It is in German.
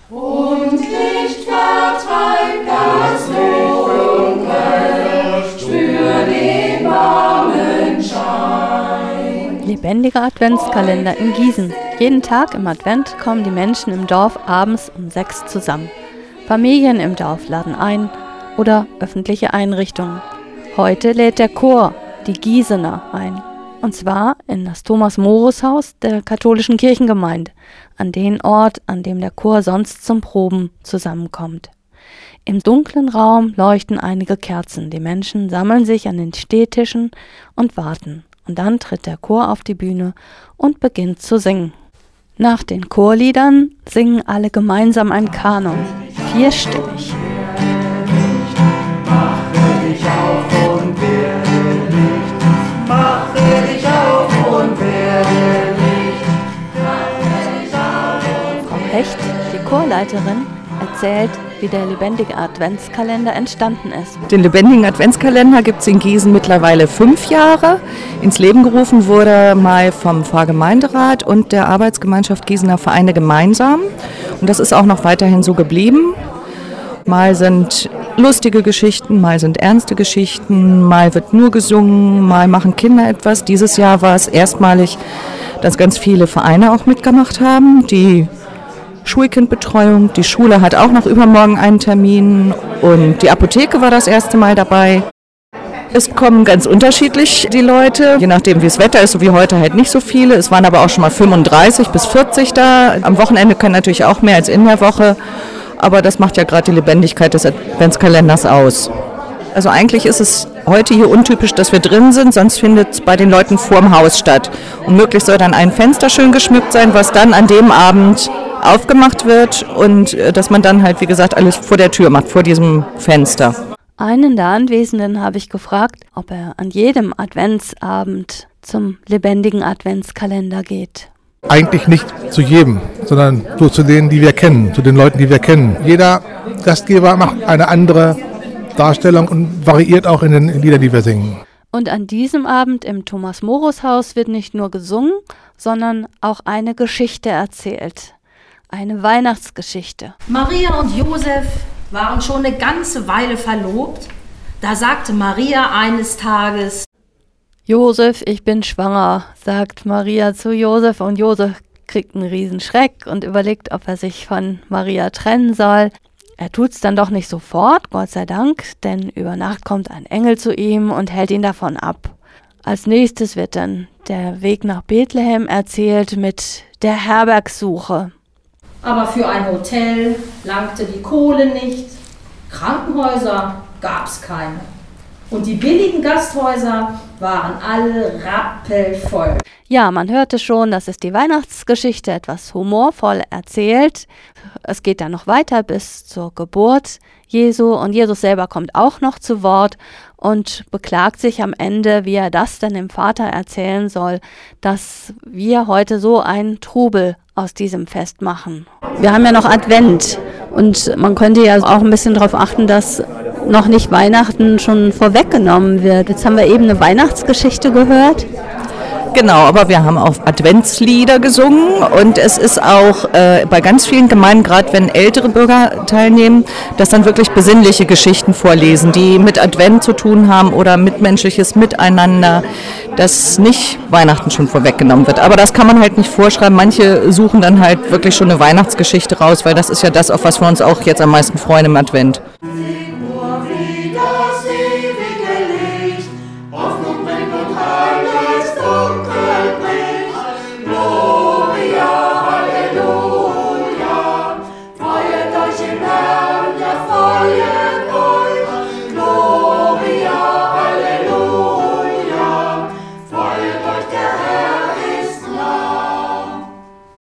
Und Licht vertreibt das Dunkel, spür den warmen Schein. Lebendiger Adventskalender in Gießen. Jeden Tag im Advent kommen die Menschen im Dorf abends um 6 zusammen. Familien im Dorf laden ein oder öffentliche Einrichtungen. Heute lädt der Chor, die Gießener, ein. Und zwar in das Thomas-Morus-Haus der katholischen Kirchengemeinde, an den Ort, an dem der Chor sonst zum Proben zusammenkommt. Im dunklen Raum leuchten einige Kerzen. Die Menschen sammeln sich an den Stehtischen und warten. Und dann tritt der Chor auf die Bühne und beginnt zu singen. Nach den Chorliedern singen alle gemeinsam ein Kanon, vierstimmig. Frau Hecht, die Chorleiterin, erzählt, wie der lebendige Adventskalender entstanden ist. Den lebendigen Adventskalender gibt es in Gießen mittlerweile 5 Jahre. Ins Leben gerufen wurde mal vom Pfarrgemeinderat und der Arbeitsgemeinschaft Gießener Vereine gemeinsam. Und das ist auch noch weiterhin so geblieben. Mal sind lustige Geschichten, mal sind ernste Geschichten, mal wird nur gesungen, mal machen Kinder etwas. Dieses Jahr war es erstmalig, dass ganz viele Vereine auch mitgemacht haben. Die Schulkindbetreuung, die Schule hat auch noch übermorgen einen Termin und die Apotheke war das erste Mal dabei. Es kommen ganz unterschiedlich die Leute, je nachdem wie das Wetter ist, so wie heute halt nicht so viele. Es waren aber auch schon mal 35 bis 40 da. Am Wochenende können natürlich auch mehr als in der Woche, aber das macht ja gerade die Lebendigkeit des Adventskalenders aus. Also eigentlich ist es heute hier untypisch, dass wir drin sind, sonst findet es bei den Leuten vorm Haus statt. Und möglich soll dann ein Fenster schön geschmückt sein, was dann an dem Abend aufgemacht wird und dass man dann halt, wie gesagt, alles vor der Tür macht, vor diesem Fenster. Einen der Anwesenden habe ich gefragt, ob er an jedem Adventsabend zum lebendigen Adventskalender geht. Eigentlich nicht zu jedem, sondern nur zu denen, die wir kennen, zu den Leuten, die wir kennen. Jeder Gastgeber macht eine andere Darstellung und variiert auch in den Liedern, die wir singen. Und an diesem Abend im Thomas-Morus-Haus wird nicht nur gesungen, sondern auch eine Geschichte erzählt. Eine Weihnachtsgeschichte. Maria und Josef waren schon eine ganze Weile verlobt. Da sagte Maria eines Tages: Josef, ich bin schwanger, sagt Maria zu Josef. Und Josef kriegt einen Riesenschreck und überlegt, ob er sich von Maria trennen soll. Er tut's dann doch nicht sofort, Gott sei Dank, denn über Nacht kommt ein Engel zu ihm und hält ihn davon ab. Als nächstes wird dann der Weg nach Bethlehem erzählt mit der Herbergssuche. Aber für ein Hotel langte die Kohle nicht, Krankenhäuser gab's keine. Und die billigen Gasthäuser waren alle rappelvoll. Ja, man hörte schon, das ist die Weihnachtsgeschichte, etwas humorvoll erzählt. Es geht dann noch weiter bis zur Geburt Jesu und Jesus selber kommt auch noch zu Wort und beklagt sich am Ende, wie er das denn dem Vater erzählen soll, dass wir heute so einen Trubel aus diesem Fest machen. Wir haben ja noch Advent und man könnte ja auch ein bisschen darauf achten, dass noch nicht Weihnachten schon vorweggenommen wird. Jetzt haben wir eben eine Weihnachtsgeschichte gehört. Genau, aber wir haben auch Adventslieder gesungen und es ist auch bei ganz vielen Gemeinden, gerade wenn ältere Bürger teilnehmen, dass dann wirklich besinnliche Geschichten vorlesen, die mit Advent zu tun haben oder mitmenschliches Miteinander, dass nicht Weihnachten schon vorweggenommen wird. Aber das kann man halt nicht vorschreiben. Manche suchen dann halt wirklich schon eine Weihnachtsgeschichte raus, weil das ist ja das, auf was wir uns auch jetzt am meisten freuen im Advent.